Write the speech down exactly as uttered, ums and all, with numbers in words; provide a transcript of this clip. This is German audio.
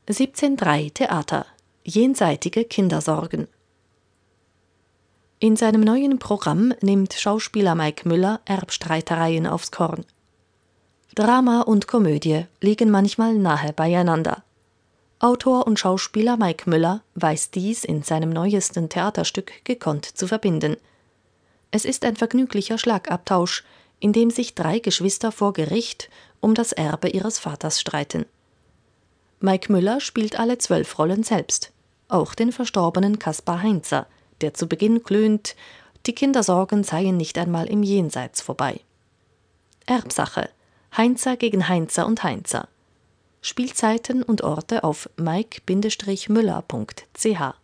siebzehn drei Theater – Jenseitige Kindersorgen. In seinem neuen Programm nimmt Schauspieler Mike Müller Erbstreitereien aufs Korn. Drama und Komödie liegen manchmal nahe beieinander. Autor und Schauspieler Mike Müller weiß dies in seinem neuesten Theaterstück gekonnt zu verbinden. Es ist ein vergnüglicher Schlagabtausch, in dem sich drei Geschwister vor Gericht um das Erbe ihres Vaters streiten. Mike Müller spielt alle zwölf Rollen selbst, auch den verstorbenen Kaspar Heinzer, der zu Beginn klönt, die Kindersorgen seien nicht einmal im Jenseits vorbei. Erbsache – Heinzer gegen Heinzer und Heinzer. Spielzeiten und Orte auf mike Müller punkt c h.